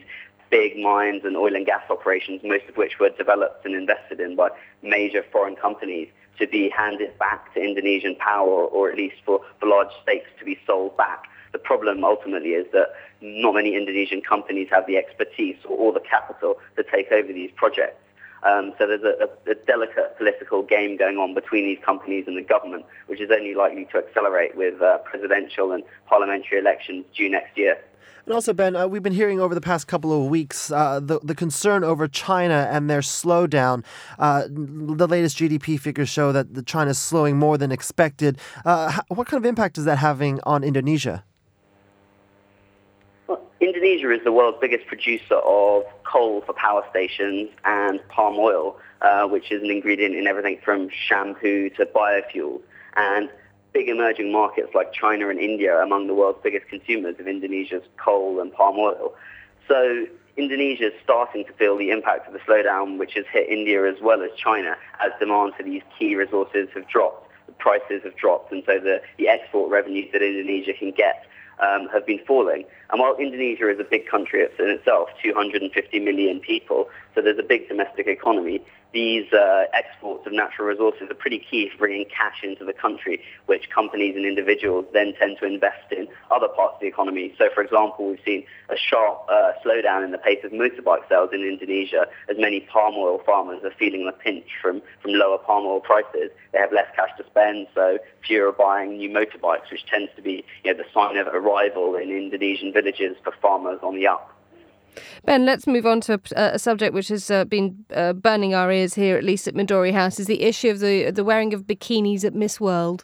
big mines and oil and gas operations, most of which were developed and invested in by major foreign companies, to be handed back to Indonesian power, or at least for large stakes to be sold back. The problem ultimately is that not many Indonesian companies have the expertise or the capital to take over these projects. So there's a delicate political game going on between these companies and the government, which is only likely to accelerate with presidential and parliamentary elections due next year. And also, Ben, we've been hearing over the past couple of weeks the concern over China and their slowdown. The latest GDP figures show that China is slowing more than expected. What kind of impact is that having on Indonesia? Well, Indonesia is the world's biggest producer of coal for power stations and palm oil, which is an ingredient in everything from shampoo to biofuels. And big emerging markets like China and India are among the world's biggest consumers of Indonesia's coal and palm oil. So Indonesia is starting to feel the impact of the slowdown, which has hit India as well as China, as demand for these key resources have dropped, the prices have dropped, and so the export revenues that Indonesia can get have been falling. And while Indonesia is a big country in itself, 250 million people, so there's a big domestic economy, these exports of natural resources are pretty key for bringing cash into the country, which companies and individuals then tend to invest in other parts of the economy. So, for example, we've seen a sharp slowdown in the pace of motorbike sales in Indonesia, as many palm oil farmers are feeling the pinch from lower palm oil prices. They have less cash to spend, so fewer are buying new motorbikes, which tends to be the sign of arrival in Indonesian villages for farmers on the up. Ben, let's move on to a subject which has been burning our ears here, at least at Midori House, is the issue of the wearing of bikinis at Miss World.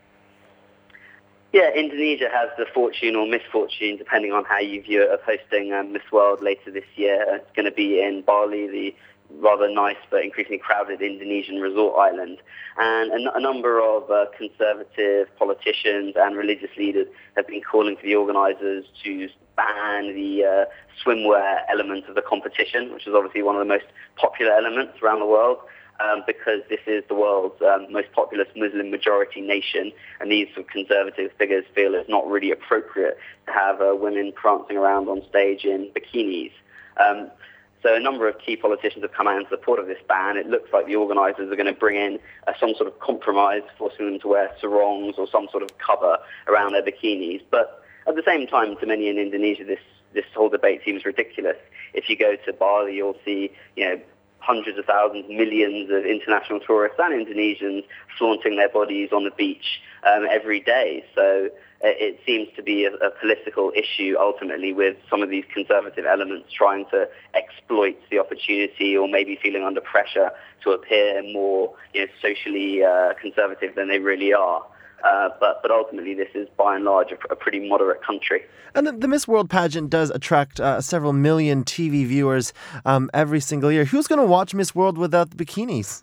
Yeah, Indonesia has the fortune or misfortune, depending on how you view it, of hosting Miss World later this year. It's going to be in Bali, the rather nice but increasingly crowded Indonesian resort island. And a number of conservative politicians and religious leaders have been calling for the organisers to ban the swimwear element of the competition, which is obviously one of the most popular elements around the world, because this is the world's most populous Muslim majority nation, and these sort of conservative figures feel it's not really appropriate to have women prancing around on stage in bikinis. So a number of key politicians have come out in support of this ban. It looks like the organisers are going to bring in some sort of compromise, forcing them to wear sarongs or some sort of cover around their bikinis. But at the same time, to many in Indonesia, this whole debate seems ridiculous. If you go to Bali, you'll see, hundreds of thousands, millions of international tourists and Indonesians flaunting their bodies on the beach every day. So it seems to be a political issue ultimately, with some of these conservative elements trying to exploit the opportunity, or maybe feeling under pressure to appear more socially conservative than they really are. But ultimately, this is by and large a pretty moderate country. And the Miss World pageant does attract several million TV viewers every single year. Who's going to watch Miss World without the bikinis?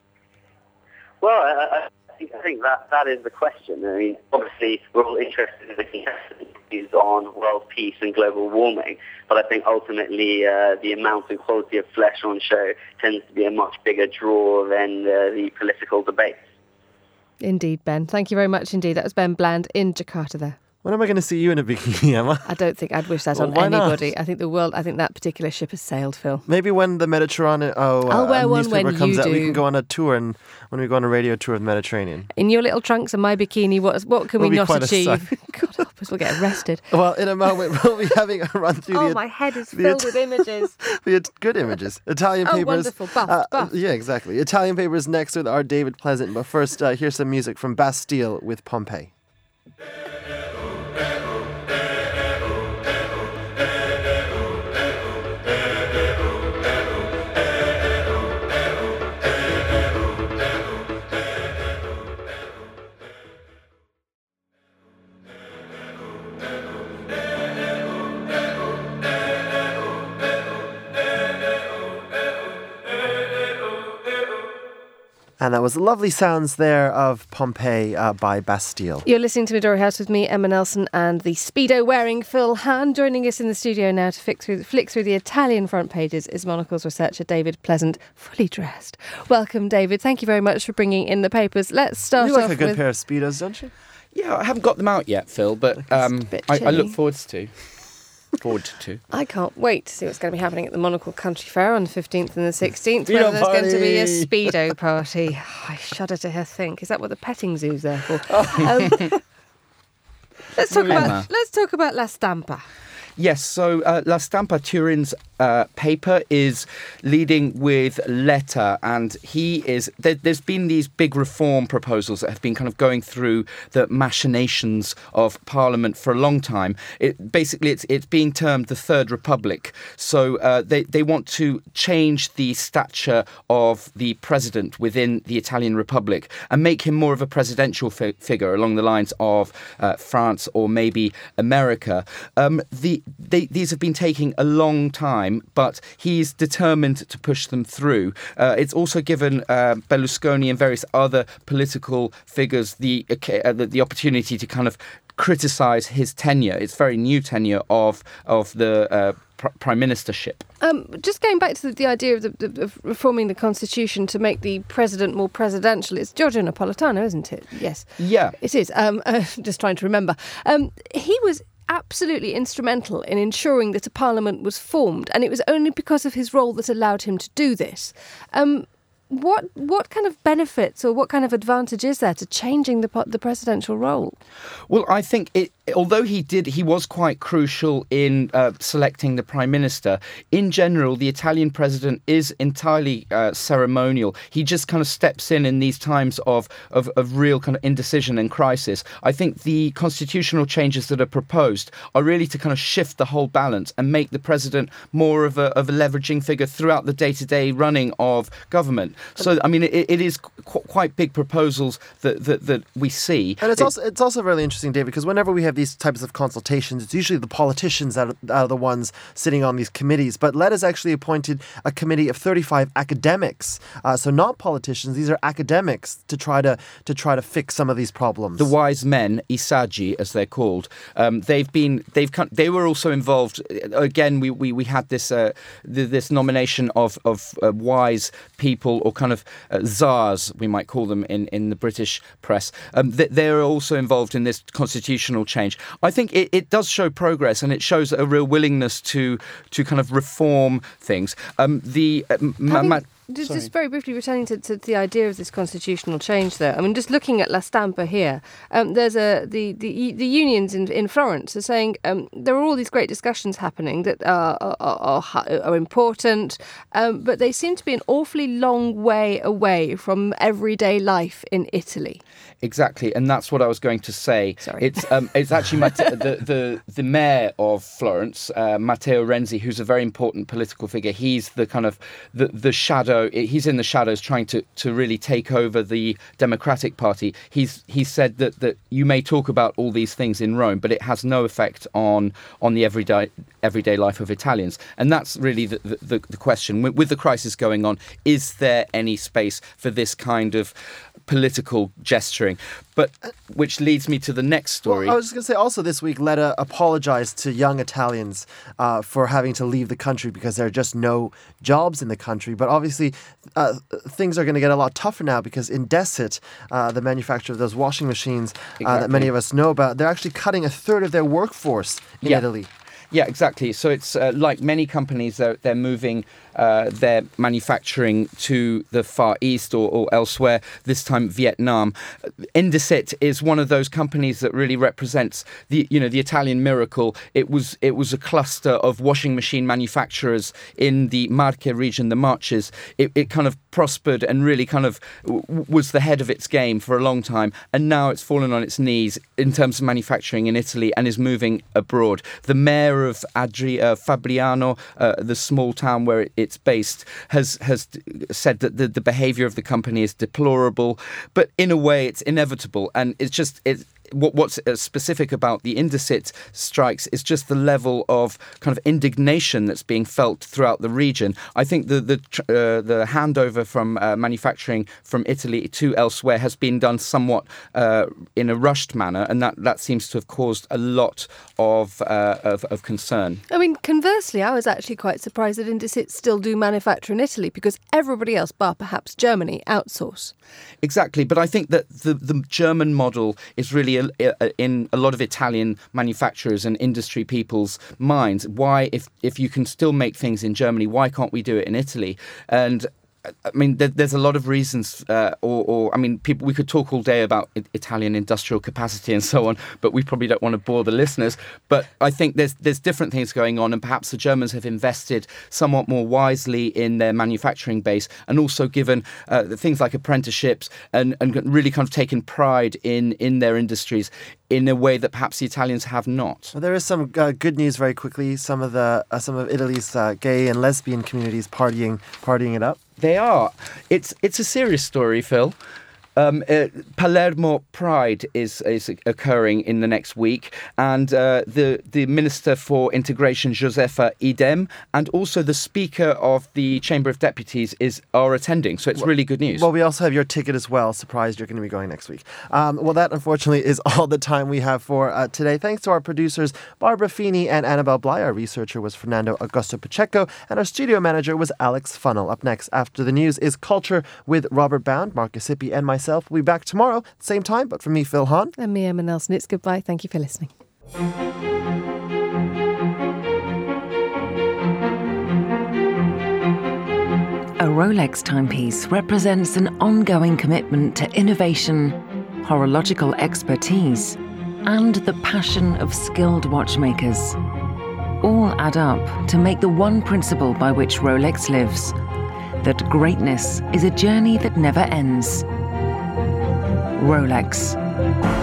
Well, I think that is the question. I mean, obviously, we're all interested in the contestants on world peace and global warming, but I think ultimately the amount and quality of flesh on show tends to be a much bigger draw than the political debate. Indeed, Ben. Thank you very much indeed. That was Ben Bland in Jakarta there. When am I going to see you in a bikini, Emma? I don't think I'd wish that on anybody. Not? I think that particular ship has sailed, Phil. Maybe when the Mediterranean I'll wear one when comes you out, do. we can go on a tour, and when we go on a radio tour of the Mediterranean. In your little trunks and my bikini, what can we not achieve? God help us, we'll get arrested. Well, in a moment, we'll be having a run through my head is filled with images. Good images. Italian papers. Wonderful. Buff. Yeah, exactly. Italian papers next with our David Pleasant. But first, here's some music from Bastille with Pompeii. And that was the lovely sounds there of Pompeii by Bastille. You're listening to Midori House with me, Emma Nelson, and the Speedo-wearing Phil Hahn. Joining us in the studio now to flick through the Italian front pages is Monocle's researcher David Pleasant, fully dressed. Welcome, David. Thank you very much for bringing in the papers. Let's start off with... You like a good pair of Speedos, don't you? Yeah, I haven't got them out yet, Phil, but I look forward to. forward to. I can't wait to see what's going to be happening at the Monocle Country Fair on the 15th and the 16th, whether there's going to be a Speedo party. I shudder to think. Is that what the petting zoo's there for? Let's talk about La Stampa. Yes, so La Stampa, Turin's paper, is leading with Letta, and there's been these big reform proposals that have been kind of going through the machinations of Parliament for a long time. It's being termed the Third Republic. So they want to change the stature of the president within the Italian Republic and make him more of a presidential figure along the lines of France or maybe America. These have been taking a long time, but he's determined to push them through. It's also given Berlusconi and various other political figures the opportunity to kind of criticise his tenure. It's very new tenure of the prime ministership. Just going back to the idea of reforming the constitution to make the president more presidential, it's Giorgio Napolitano, isn't it? Yes. Yeah. It is. Just trying to remember. He was absolutely instrumental in ensuring that a parliament was formed, and it was only because of his role that allowed him to do this. What kind of benefits or what kind of advantage is there to changing the presidential role? Well, I think although he was quite crucial in selecting the prime minister. In general, the Italian president is entirely ceremonial. He just kind of steps in these times of real kind of indecision and crisis. I think the constitutional changes that are proposed are really to kind of shift the whole balance and make the president more of a leveraging figure throughout the day-to-day running of government. So, I mean, it is quite big proposals that we see. And it's also really interesting, David, because whenever we have these types of consultations, it's usually the politicians that are the ones sitting on these committees. But Letta's actually appointed a committee of 35 academics, so not politicians. These are academics to try to fix some of these problems. The wise men, i saggi, as they're called, they were also involved. Again, we had this nomination of wise people, or kind of czars, we might call them in the British press. They're also involved in this constitutional change. I think it does show progress, and it shows a real willingness to kind of reform things. Just very briefly returning to the idea of this constitutional change, though. I mean, just looking at La Stampa here, there's the unions in Florence are saying there are all these great discussions happening that are important, but they seem to be an awfully long way away from everyday life in Italy. Exactly, and that's what I was going to say. Sorry. It's actually the mayor of Florence, Matteo Renzi, who's a very important political figure. He's the kind of the shadow. He's in the shadows, trying to really take over the Democratic Party. He said that you may talk about all these things in Rome, but it has no effect on the everyday life of Italians. And that's really the question. With the crisis going on, is there any space for this kind of political gesturing? But which leads me to the next story. Well, I was just going to say, also this week, Letta apologized to young Italians for having to leave the country because there are just no jobs in the country. But obviously, things are going to get a lot tougher now because Indesit, the manufacturer of those washing machines that many of us know about, they're actually cutting a third of their workforce in Italy. Yeah, exactly. So it's like many companies, they're moving their manufacturing to the Far East or elsewhere, this time Vietnam. Indesit is one of those companies that really represents the Italian miracle. It was a cluster of washing machine manufacturers in the Marche region, the Marches. It kind of prospered and really kind of was the head of its game for a long time, and now it's fallen on its knees in terms of manufacturing in Italy and is moving abroad. The mayor of Fabriano, the small town where it's based, has said that the behaviour of the company is deplorable, but in a way it's inevitable, and what's specific about the Indesit strikes is just the level of kind of indignation that's being felt throughout the region. I think the handover from manufacturing from Italy to elsewhere has been done somewhat in a rushed manner, and that seems to have caused a lot of concern. I mean, conversely, I was actually quite surprised that Indesit still do manufacture in Italy, because everybody else, bar perhaps Germany, outsource. Exactly, but I think that the German model is really be in a lot of Italian manufacturers and industry people's minds. Why, if you can still make things in Germany, why can't we do it in Italy? And I mean, there's a lot of reasons, we could talk all day about Italian industrial capacity and so on, but we probably don't want to bore the listeners. But I think there's different things going on, and perhaps the Germans have invested somewhat more wisely in their manufacturing base, and also given things like apprenticeships and really kind of taken pride in their industries in a way that perhaps the Italians have not. Well, there is some good news very quickly. Some of Italy's gay and lesbian communities partying it up. They are. It's a serious story, Phil. Palermo Pride is occurring in the next week, and the Minister for Integration, Josefa Idem, and also the Speaker of the Chamber of Deputies are attending, so it's really good news. Well, we also have your ticket as well. Surprised you're going to be going next week. Well, that unfortunately is all the time we have for today. Thanks to our producers, Barbara Feeney and Annabelle Bly. Our researcher was Fernando Augusto Pacheco, and our studio manager was Alex Funnell. Up next, after the news, is Culture with Robert Bound, Marcus Hippie, and myself. We'll be back tomorrow, same time, but from me, Phil Hahn. And me, Emma Nelson. It's goodbye. Thank you for listening. A Rolex timepiece represents an ongoing commitment to innovation, horological expertise, and the passion of skilled watchmakers. All add up to make the one principle by which Rolex lives, that greatness is a journey that never ends. Rolex.